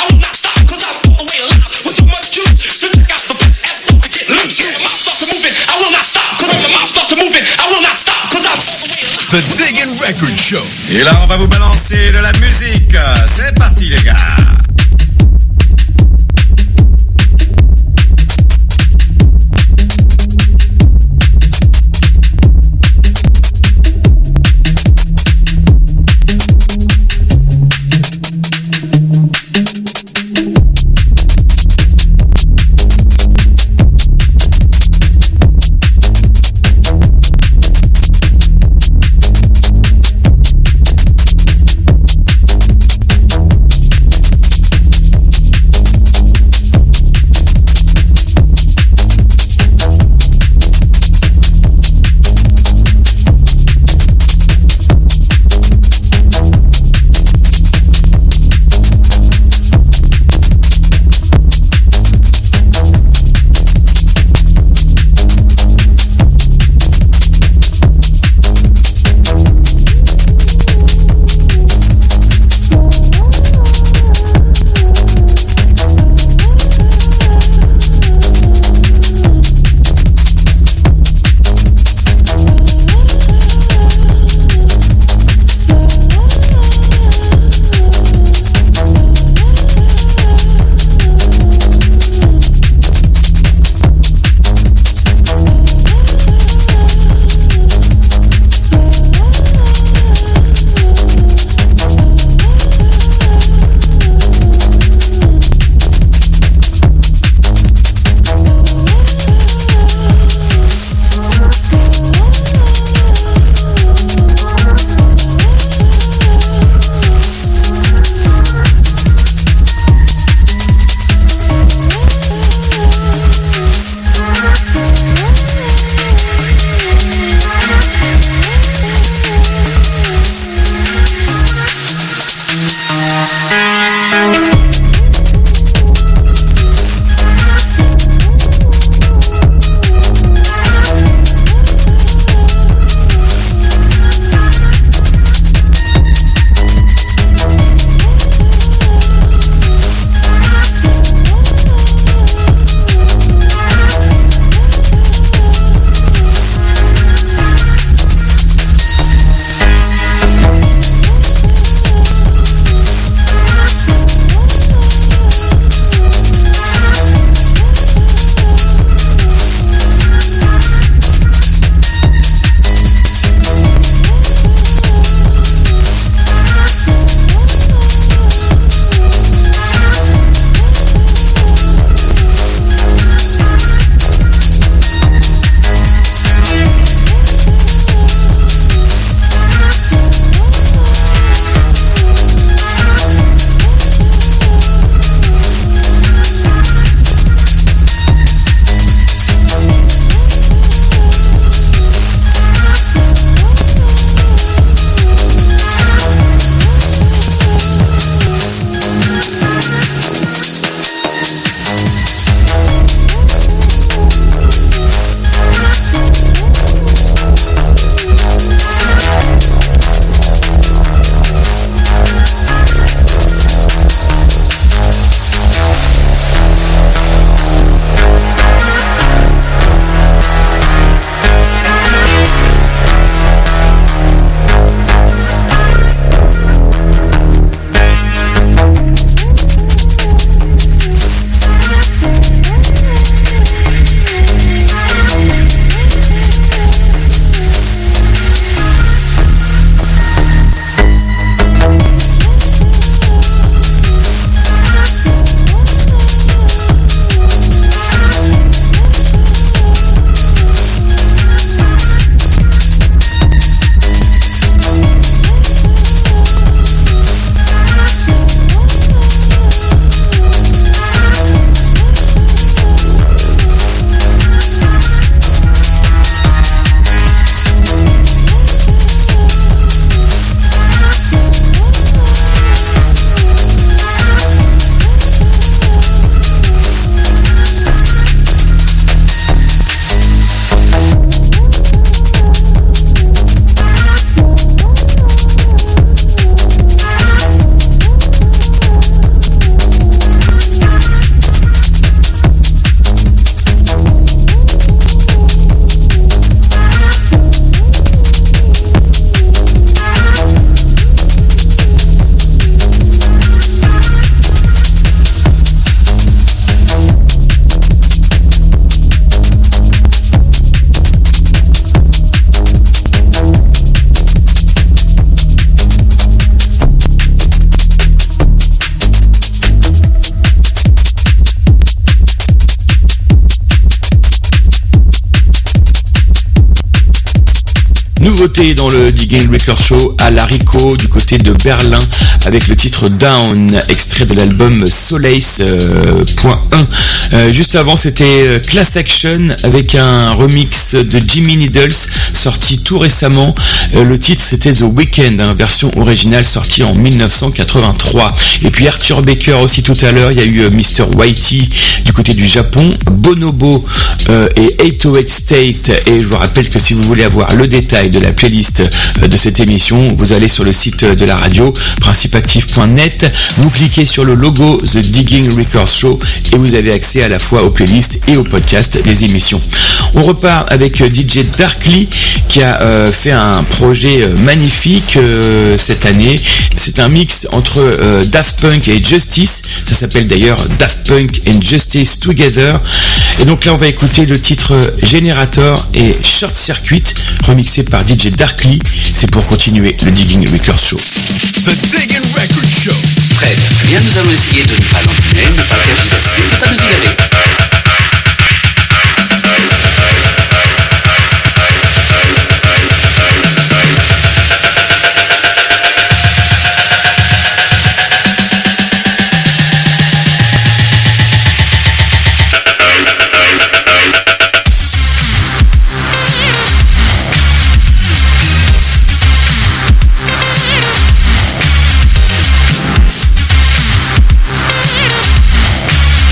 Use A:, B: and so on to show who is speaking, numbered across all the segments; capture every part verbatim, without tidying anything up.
A: will not stop, cause I'm all the way alive with so much juice. So check out the best F to get loose. The mouth starts to moving, I will not stop, cause the mouth starts to moving, I will not stop, cause I'm all the way alive.
B: The Diggin' Record Show.
C: Et là, on va vous balancer de la musique. C'est parti, les gars.
B: Nouveauté dans le Digging Record Show à Larico du côté de Berlin avec le titre Down, extrait de l'album Solace euh, .un. Euh, juste avant c'était Class Action avec un remix de Jimmy Needles sorti tout récemment. Euh, le titre c'était The Weeknd, hein, version originale sortie en mille neuf cent quatre-vingt-trois. Et puis Arthur Baker aussi tout à l'heure, il y a eu euh, mister Whitey du côté du Japon, Bonobo euh, et huit cent huit State. Et je vous rappelle que si vous voulez avoir le détail de la playlist euh, de cette émission, vous allez sur le site de la radio principe active point net, vous cliquez sur le logo The Digging Record Show et vous avez accès à la fois aux playlists et aux podcasts des émissions. On repart avec euh, D J Darkly qui a euh, fait un projet euh, magnifique euh, cette année. C'est un mix entre euh, Daft Punk et Justice. Ça s'appelle d'ailleurs Daft Punk and Justice Together. Et donc là, on va écouter le titre Generator et Short Circuit, remixé par D J Darkly. C'est pour continuer le Digging Record Show.
C: The Digging Record Show.
D: Fred, bien, nous allons essayer de ne pas l'emmener, ne pas tergiverser, ne pas nous égarer.
A: We'll be right back.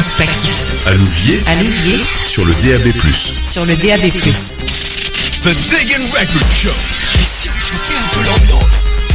E: Perspective.
F: À Louviers.
E: À Louviers.
F: Sur le D A B plus.
E: Sur le D A B plus.
C: The Diggin' Record Show.
A: Ici, on fait un peu l'ambiance.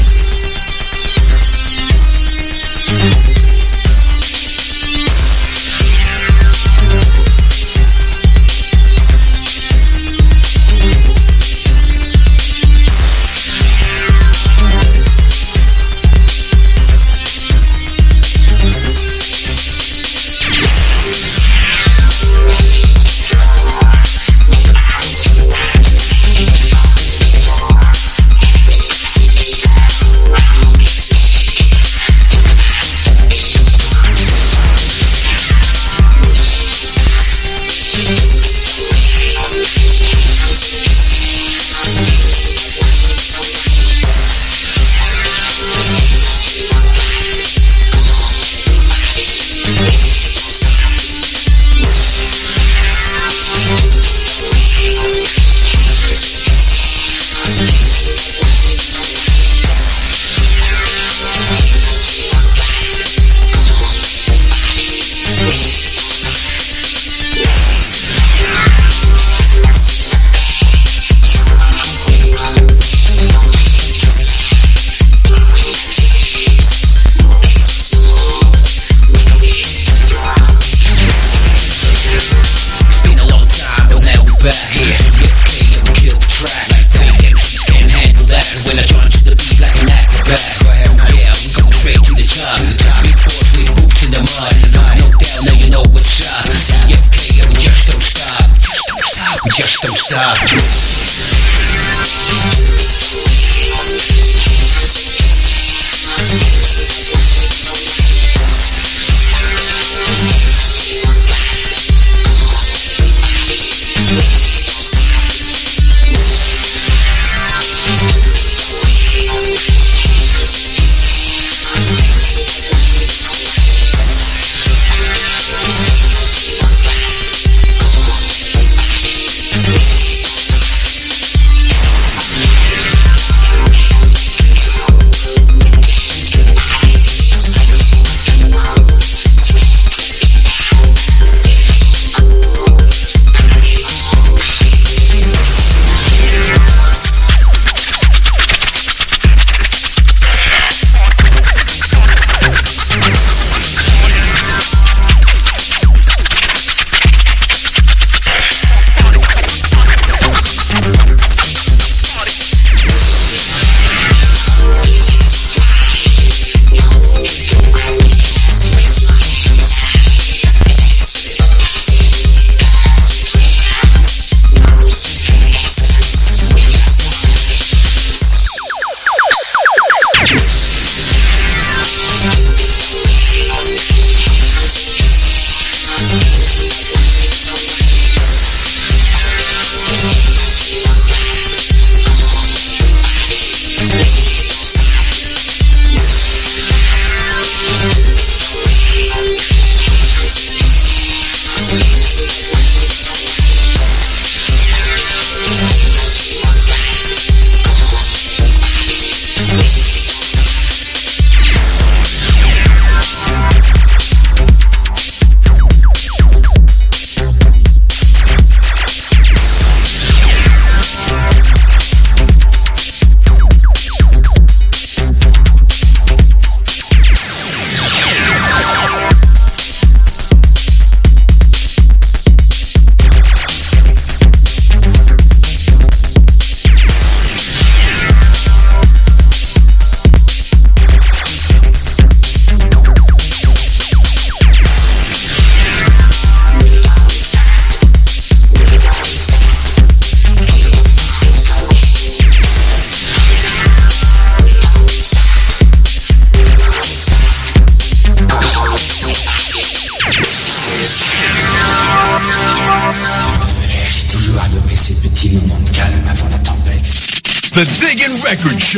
C: The Diggin' Record Show.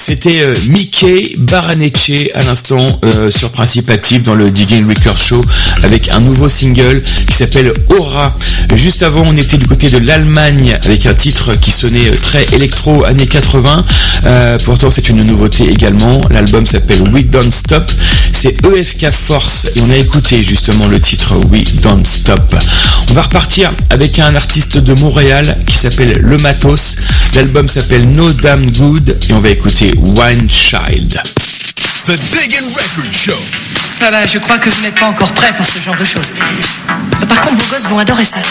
B: C'était euh, Mickey Baranecci à l'instant euh, sur Principe Active dans le Digging Record Show avec un nouveau single qui s'appelle Aura. Juste avant, on était du côté de l'Allemagne avec un titre qui sonnait très électro années quatre-vingts. Euh, pourtant, c'est une nouveauté également. L'album s'appelle We Don't Stop. C'est E F K Force et on a écouté justement le titre We Don't Stop. On va repartir avec un artiste de Montréal qui s'appelle Le Matos. L'album s'appelle No Damn Good et on va écouter One Child.
C: The Digging Record Show.
E: Ah bah, je crois que vous n'êtes pas encore prêt pour ce genre de choses. Par contre, vos gosses vont adorer ça.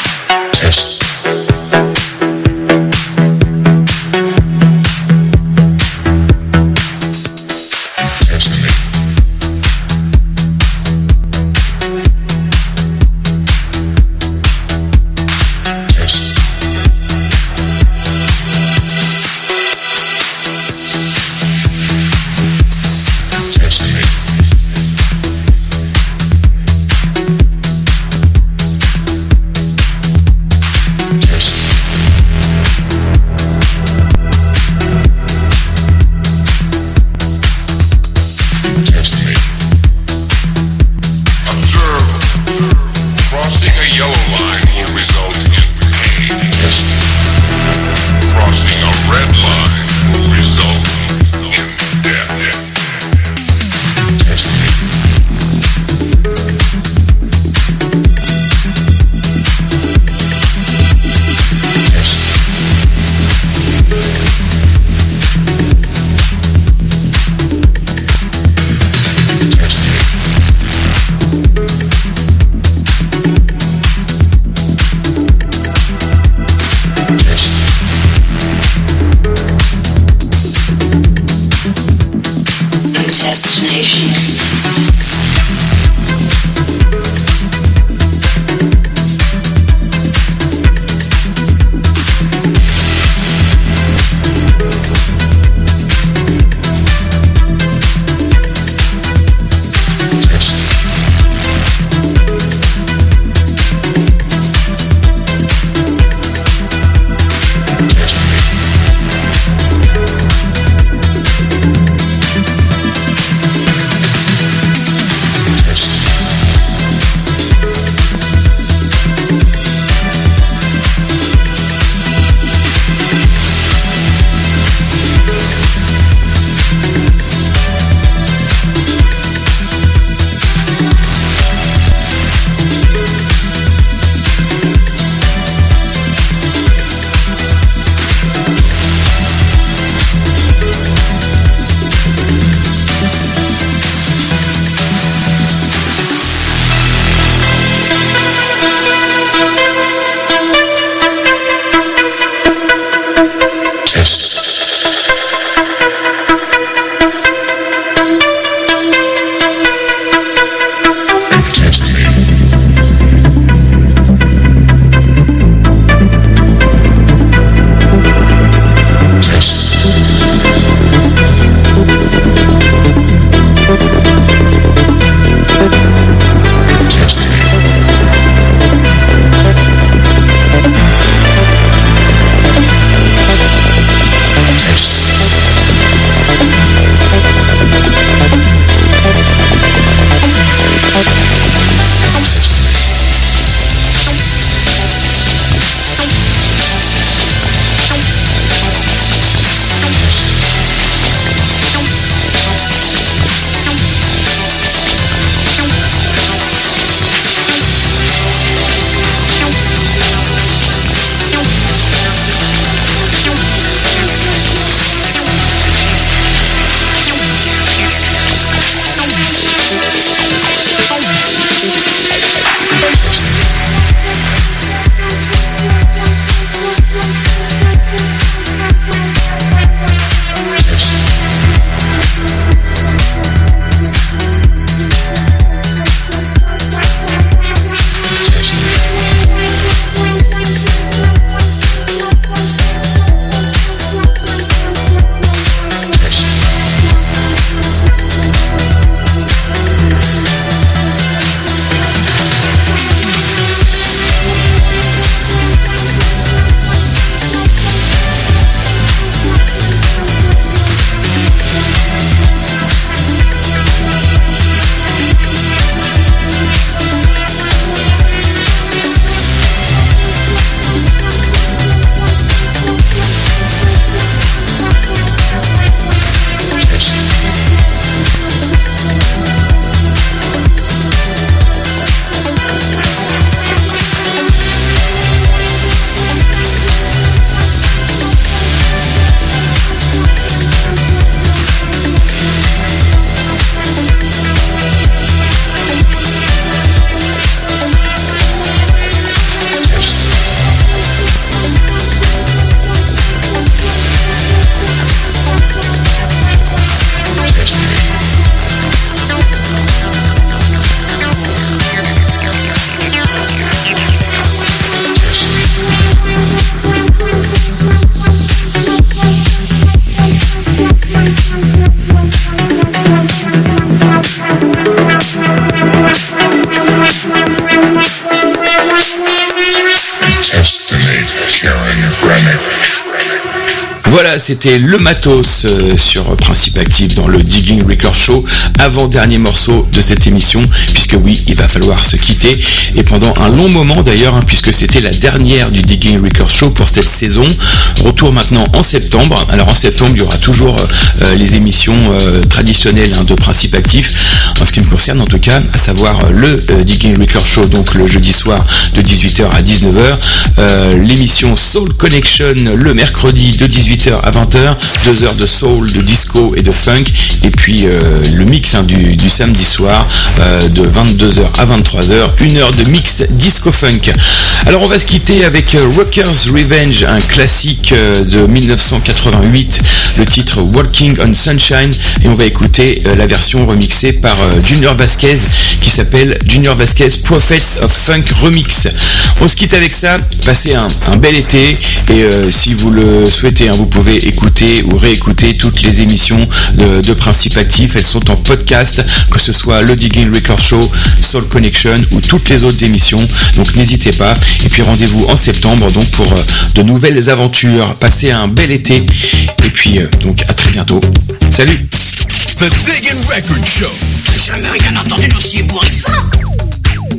B: Voilà, c'était le matos euh, sur Principe Actif dans le Digging Record Show, avant-dernier morceau de cette émission, puisque oui, il va falloir se quitter, et pendant un long moment d'ailleurs, hein, puisque c'était la dernière du Digging Record Show pour cette saison. Retour maintenant en septembre. Alors en septembre, il y aura toujours euh, les émissions euh, traditionnelles hein, de Principe Actif, en ce qui me concerne en tout cas, à savoir euh, le euh, Digging Record Show, donc le jeudi soir de dix-huit heures à dix-neuf heures, euh, l'émission Soul Connection le mercredi de dix-huit heures à vingt heures, deux heures de soul, de disco et de funk, et puis euh, le mix hein, du, du samedi soir euh, de vingt-deux heures à vingt-trois heures, une heure de mix disco funk. Alors on va se quitter avec euh, Rocker's Revenge, un classique euh, de mille neuf cent quatre-vingt-huit, le titre Walking on Sunshine, et on va écouter euh, la version remixée par euh, Junior Vasquez qui s'appelle Junior Vasquez Prophets of Funk Remix. On se quitte avec ça, passez un, un bel été, et euh, si vous le souhaitez, hein, vous pouvez écouter ou réécouter toutes les émissions de, de Principe Actif. Elles sont en podcast, que ce soit le Digging Record Show, Soul Connection ou toutes les autres émissions. Donc n'hésitez pas. Et puis rendez-vous en septembre donc pour euh, de nouvelles aventures. Passez un bel été. Et puis euh, donc à très bientôt. Salut.
C: The Digging Record Show.
D: J'ai jamais rien entendu d'aussi ébouriffant.